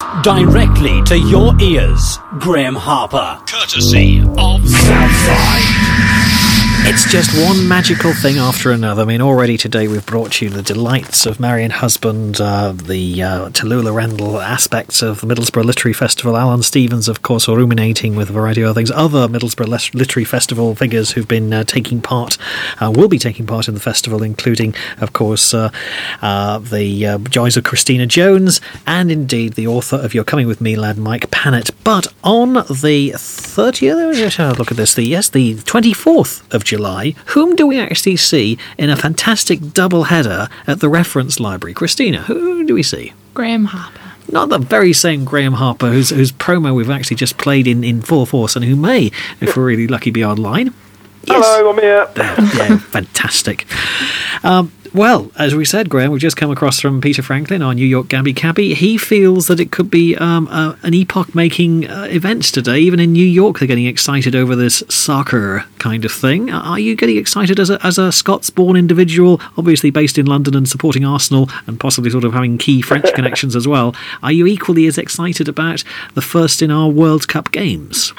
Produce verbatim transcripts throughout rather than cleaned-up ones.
Directly to your ears, Graham Harper. Courtesy of Southside. It's just one magical thing after another. I mean, already today we've brought you the delights of Marion Husband, uh, the uh, Tallulah Randall aspects of the Middlesbrough Literary Festival, Alan Stevens, of course, ruminating with a variety of other things, other Middlesbrough Literary Festival figures who've been uh, taking part, uh, will be taking part in the festival, including, of course, uh, uh, the uh, joys of Christina Jones, and indeed the author of You're Coming With Me, Lad, Mike Pannett. But on the thirtieth, let's look at this, the, yes, the twenty-fourth of July, whom do we actually see in a fantastic double header at the Reference Library? Christina, who do we see? Graham Harper. Not the very same Graham Harper whose, whose promo we've actually just played in, in full force, and who may, if we're really lucky, be online. Yes. Hello, I'm here. There, yeah, fantastic. Um, well, as we said, Graham, we've just come across from Peter Franklin, our New York Gabby Cabby. He feels that it could be um, uh, an epoch-making uh, event today. Even in New York, they're getting excited over this soccer kind of thing. Are you getting excited as a, as a Scots-born individual, obviously based in London and supporting Arsenal and possibly sort of having key French connections as well? Are you equally as excited about the first in our World Cup games?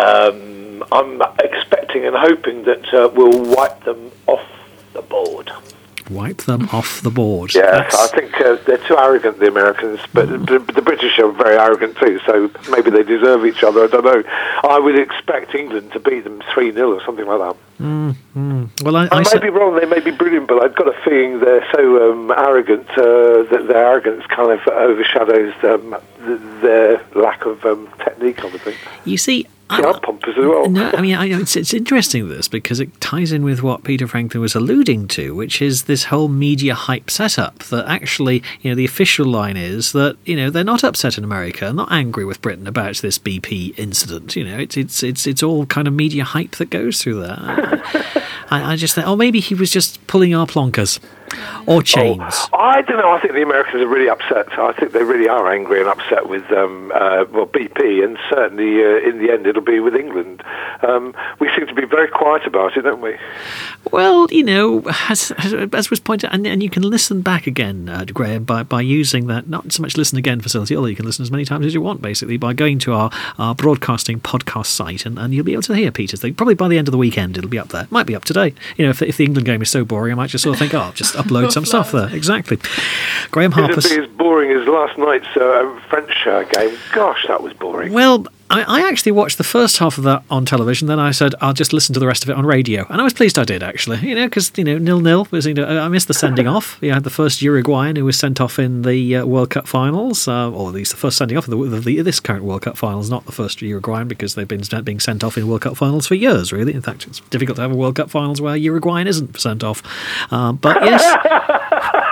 Um, I'm expecting and hoping that uh, we'll wipe them off the board. Wipe them off the board. Yes, I think uh, they're too arrogant, the Americans, but mm. the, the British are very arrogant too, so maybe they deserve each other, I don't know. I would expect England to beat them three nil or something like that. Mm, mm. Well, I, I, I may sa- be wrong, they may be brilliant, but I've got a feeling they're so um, arrogant uh, that their arrogance kind of overshadows um, th- their lack of um, technique, I would think. You see, They are pompous as well. No, I mean, I, it's, it's interesting this because it ties in with what Peter Franklin was alluding to, which is this whole media hype setup. That actually, you know, the official line is that you know they're not upset in America, not angry with Britain about this B P incident. You know, it's it's it's it's all kind of media hype that goes through that. I, I just think, oh, maybe he was just pulling our plonkers. Or chains. Oh, I don't know. I think the Americans are really upset. I think they really are angry and upset with um, uh, well B P, and certainly uh, in the end it'll be with England. Um, we seem to be very quiet about it, don't we? Well, you know, as, as was pointed out, and, and you can listen back again, uh, Graham, by, by using that, not so much listen again facility, although you can listen as many times as you want, basically, by going to our, our broadcasting podcast site, and, and you'll be able to hear Peter's thing. Probably by the end of the weekend it'll be up there. Might be up today. You know, if, if the England game is so boring, I might just sort of think, oh, just upload some stuff there. Exactly. Graham Harper. It'll be as boring as last night's uh, French uh, game. Gosh, that was boring. Well, I, I actually watched the first half of that on television. Then I said I'll just listen to the rest of it on radio, and I was pleased I did actually. You know, because you know nil nil was. You know, I missed the sending off. You had the first Uruguayan who was sent off in the uh, World Cup finals, uh, or at least the first sending off of the, the, the, this current World Cup finals, not the first Uruguayan, because they've been being sent off in World Cup finals for years. Really, in fact, it's difficult to have a World Cup finals where Uruguayan isn't sent off. Um, but yes.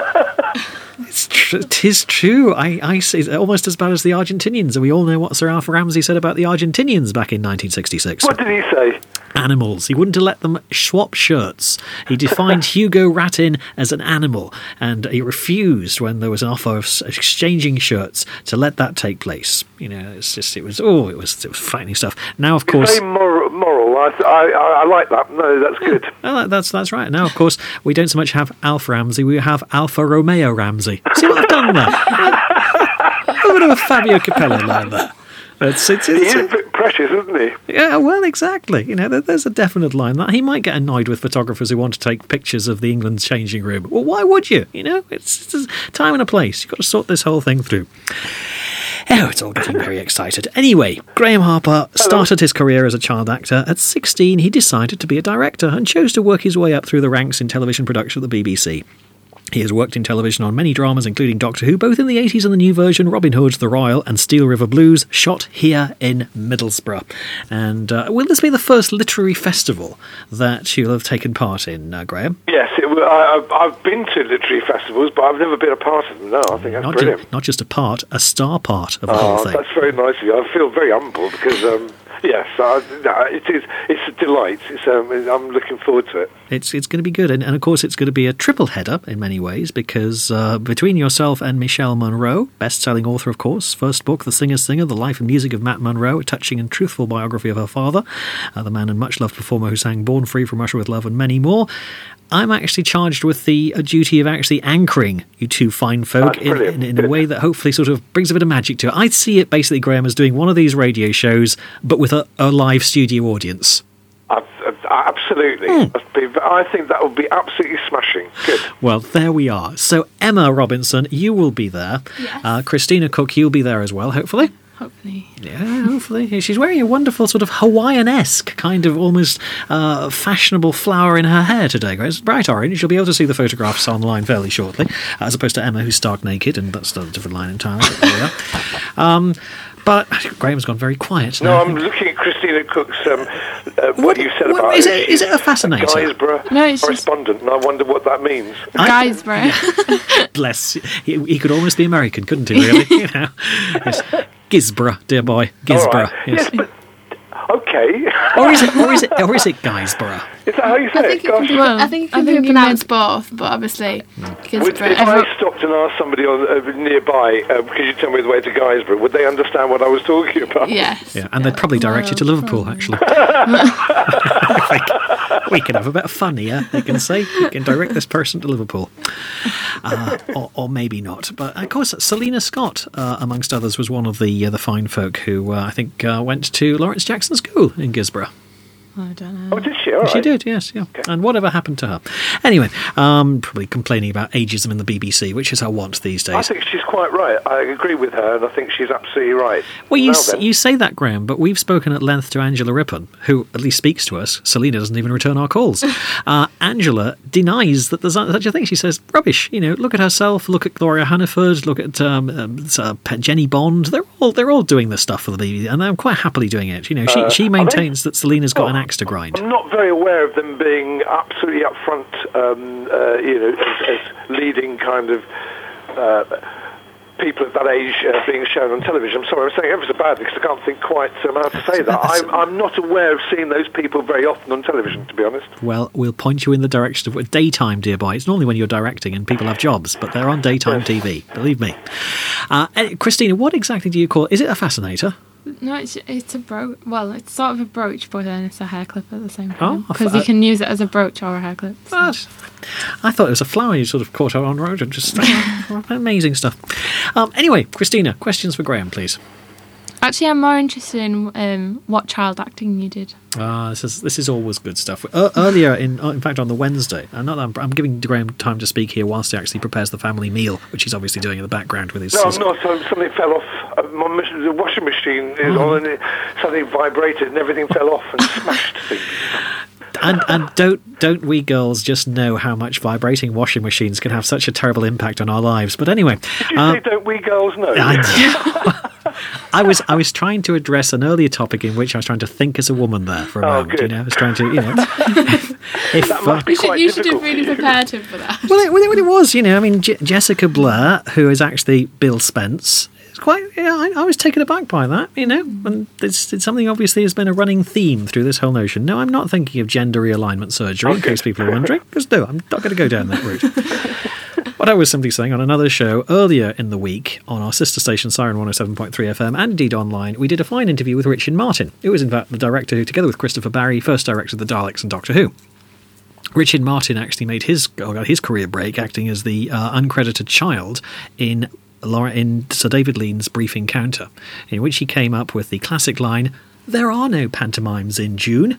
It's tr- it is true. I, I see it's almost as bad as the Argentinians, and we all know what Sir Alf Ramsey said about the Argentinians back in nineteen sixty-six. What did he say? Animals. He wouldn't have let them swap shirts. He defined Hugo Ratin as an animal, and he refused when there was an offer of exchanging shirts to let that take place. You know, it's just it was oh, it was it was frightening stuff. Now, of course, it's very moral. moral. I, I I like that. No, that's good. Well, that's that's right. Now, of course, we don't so much have Alf Ramsey, we have Alfa Romeo Ramsey. See what I've done there? A bit of a Fabio Capello line there. It's, it's, it's, he is a bit precious, isn't he? Yeah, well, exactly. You know, there, there's a definite line that he might get annoyed with photographers who want to take pictures of the England's changing room. Well, why would you? You know, it's, it's a time and a place. You've got to sort this whole thing through. Oh, it's all getting very excited. Anyway, Graham Harper started his career as a child actor. At sixteen, he decided to be a director and chose to work his way up through the ranks in television production at the B B C. He has worked in television on many dramas, including Doctor Who, both in the eighties and the new version, Robin Hood, The Royal and Steel River Blues, shot here in Middlesbrough. And uh, will this be the first literary festival that you'll have taken part in, uh, Graham? Yes, it, I, I've been to literary festivals, but I've never been a part of them. No, I think that's Not, brilliant. ju- not just a part, a star part of the oh, whole thing. That's very nice of you. I feel very humble because... Um, Yes, uh, it is. It's a delight. It's, um, I'm looking forward to it. It's it's going to be good, and, and of course it's going to be a triple header in many ways, because uh, between yourself and Michelle Monroe, best-selling author, of course, first book, The Singer's Singer, The Life and Music of Matt Monroe, a touching and truthful biography of her father, uh, the man and much-loved performer who sang Born Free, From Russia with Love, and many more. I'm actually charged with the uh, duty of actually anchoring you two fine folk in, in, in a way that hopefully sort of brings a bit of magic to it. I see it basically, Graham, as doing one of these radio shows, but with a, a live studio audience. Uh, uh, absolutely. Mm. I think that would be absolutely smashing. Good. Well, there we are. So, Emma Robinson, you will be there. Yes. Uh, Christina Cook, you'll be there as well, hopefully. Hopefully. Yeah, hopefully. She's wearing a wonderful sort of Hawaiian-esque kind of almost uh, fashionable flower in her hair today. It's bright orange. You'll be able to see the photographs online fairly shortly, as opposed to Emma, who's stark naked, and that's a different line entirely. But there we are. Um, But Graham's gone very quiet now. No, I'm looking at Christina Cook's, um, uh, what, what you said what, about is it. Is it a fascinator? Guisborough no, it's correspondent, just... and I wonder what that means. Guisborough. Bless. He, he could almost be American, couldn't he, really? You know? Yes. Gisborough, dear boy. Gisborough. Right. Yes. yes, but... Okay. or is it? Or is it? Or is it Guisborough? Is that how you say I think it? it can be, well, I think it can be pronounced both, but obviously, would, if everyone... I stopped and asked somebody on, uh, nearby, uh, could you tell me the way to Guisborough? Would they understand what I was talking about? Yes. Yeah, and they'd probably direct you to Liverpool, actually. We can have a bit of fun here. They can say, we can direct this person to Liverpool, uh, or, or maybe not. But of course, Selena Scott, uh, amongst others, was one of the uh, the fine folk who uh, I think uh, went to Lawrence Jackson School in Gisborough. I don't know. Oh, did she? All right. She did, yes, yeah. Okay. And whatever happened to her? Anyway, um, probably complaining about ageism in the B B C, which is her want these days. I think she's quite right. I agree with her, and I think she's absolutely right. Well, you s- you say that, Graham, but we've spoken at length to Angela Rippon, who at least speaks to us. Selena doesn't even return our calls. uh, Angela denies that there's such a thing. She says, rubbish, you know, look at herself, look at Gloria Hannaford, look at um, um, uh, Jenny Bond. They're all they're all doing this stuff for the B B C, and they're quite happily doing it. You know, she, uh, she maintains they, that Selena's got well, an axe to grind. I'm not very aware of them being absolutely upfront, um, uh, you know, as, as leading kind of uh, people of that age uh, being shown on television. I'm sorry, I'm saying ever so badly because I can't think quite um, how to say that. I'm, I'm not aware of seeing those people very often on television, to be honest. Well, we'll point you in the direction of daytime, dear boy. It's normally when you're directing and people have jobs, but they're on daytime yes. T V, believe me. Uh, Christina, what exactly do you call it? Is it a fascinator? No, it's it's a brooch. Well, it's sort of a brooch, but then it's a hair clip at the same time. Oh, because you can use it as a brooch or a hair clip. So. I thought it was a flower you sort of caught her on road and just amazing stuff. Um, anyway, Christina, questions for Graham, please. Actually, I'm more interested in um, what child acting you did. Ah, uh, this is this is always good stuff. Uh, earlier, in in fact, on the Wednesday, and not I'm, I'm giving Graham time to speak here whilst he actually prepares the family meal, which he's obviously doing in the background with his. No, his... I'm not. Something fell off. Uh, my the washing machine is mm. on, and it, something vibrated, and everything fell off and smashed things. And and don't don't we girls just know how much vibrating washing machines can have such a terrible impact on our lives? But anyway, did you uh, say don't we girls know? I, I was I was trying to address an earlier topic in which I was trying to think as a woman there for a oh, moment. Good. You know, I was trying to you know. if, if, that must uh, be quite you should, you should have really you. prepared him for that. Well, it, well, it was. You know, I mean, J- Jessica Blair, who is actually Bill Spence. Quite, yeah, I, I was taken aback by that, you know, and it's, it's something obviously has been a running theme through this whole notion. No, I'm not thinking of gender realignment surgery, okay. in case people are wondering, because no, I'm not going to go down that route. What I was simply saying on another show earlier in the week on our sister station Siren one oh seven point three F M and indeed online, we did a fine interview with Richard Martin, who was in fact the director who, together with Christopher Barry, first directed The Daleks and Doctor Who. Richard Martin actually made his his career break acting as the uh, uncredited child in in Sir David Lean's Brief Encounter, in which he came up with the classic line, "There are no pantomimes in June."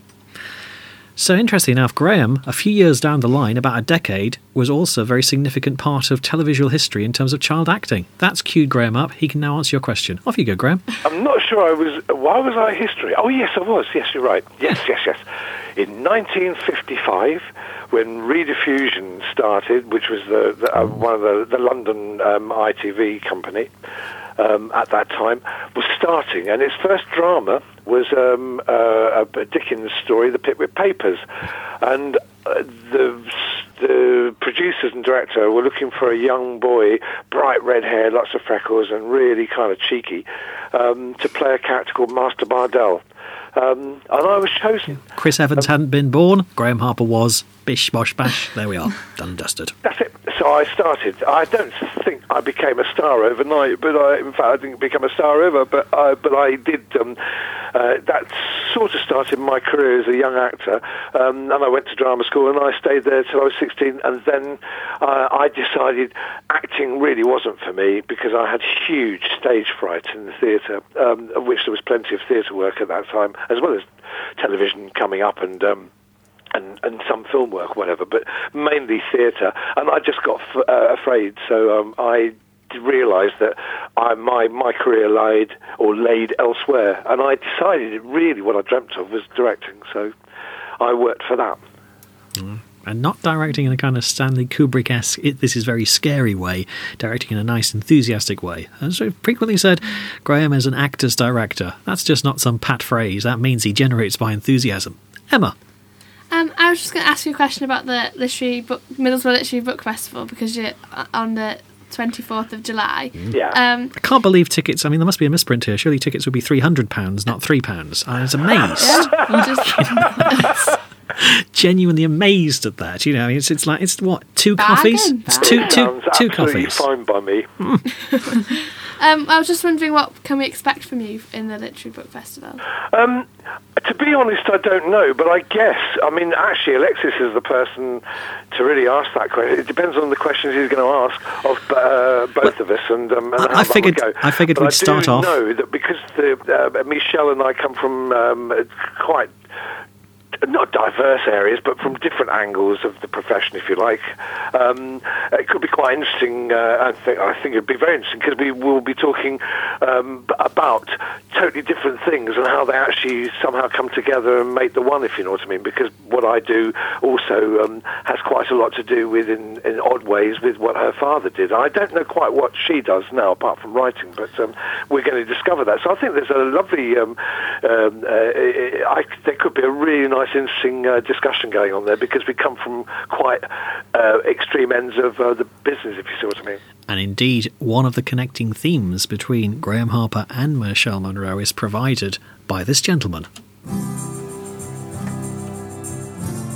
So, interestingly enough, Graham, a few years down the line, about a decade, was also a very significant part of televisual history in terms of child acting. That's queued Graham up. He can now answer your question. Off you go, Graham. I'm not sure I was... Why was I history? Oh, yes, I was. Yes, you're right. Yes, yes, yes. In nineteen fifty-five, when Rediffusion started, which was the, the uh, one of the, the London um, I T V company um, at that time, was starting, and its first drama was um, uh, a Dickens story, The Pickwick Papers, and uh, the the producers and director were looking for a young boy, bright red hair, lots of freckles, and really kind of cheeky, um, to play a character called Master Bardell. Um, and I was chosen. Chris Evans um, hadn't been born. Graham Harper was. Bish, bosh, bash. There we are. Done and dusted. That's it. So I started. I don't think I became a star overnight, but I, in fact, I didn't become a star ever. But I, but I did. Um, uh, that sort of started my career as a young actor, um, and I went to drama school, and I stayed there till I was sixteen. And then uh, I decided acting really wasn't for me because I had huge stage fright in the theatre, um, of which there was plenty of theatre work at that time, as well as television coming up and. Um, And, and some film work, whatever, but mainly theatre. And I just got f- uh, afraid, so um, I realised that I, my my career laid or laid elsewhere, and I decided it really what I dreamt of was directing. So I worked for that. Mm. And not directing in a kind of Stanley Kubrick-esque, it, this is very scary way, directing in a nice, enthusiastic way. As I've frequently said, Graham is an actor's director. That's just not some pat phrase. That means he generates by enthusiasm. Emma. Um, I was just going to ask you a question about the literary book, Middlesbrough Literary Book Festival, because you're on the twenty-fourth of July. Yeah. Um, I can't believe tickets, I mean, there must be a misprint here. Surely tickets would be three hundred pounds, not three pounds. I was amazed. Yeah, I'm just, Genuinely amazed at that. You know, it's it's like, it's what, two Bargain, coffees? It's two, bargain. two, Sounds two absolutely coffees. fine by me. um, I was just wondering, what can we expect from you in the Literary Book Festival? Um, to be honest, I don't know, but I guess, I mean, actually, Alexis is the person to really ask that question. It depends on the questions he's going to ask of uh, both of us, and, um, and I, how I figured, that would go. I figured but we'd I start do off. know that because the, uh, Michelle and I come from um, quite not diverse areas, but from different angles of the profession, if you like. Um, it could be quite interesting. Uh, I think I think it'd be very interesting because we will be talking um, about totally different things and how they actually somehow come together and make the one, if you know what I mean. Because what I do also um, has quite a lot to do with, in, in odd ways, with what her father did. I don't know quite what she does now, apart from writing, but um, we're going to discover that. So I think there's a lovely. Um, um, uh, I, there could be a really nice, interesting uh, discussion going on there because we come from quite uh, extreme ends of uh, the business, if you see what I mean. And indeed, one of the connecting themes between Graham Harper and Michelle Monroe is provided by this gentleman.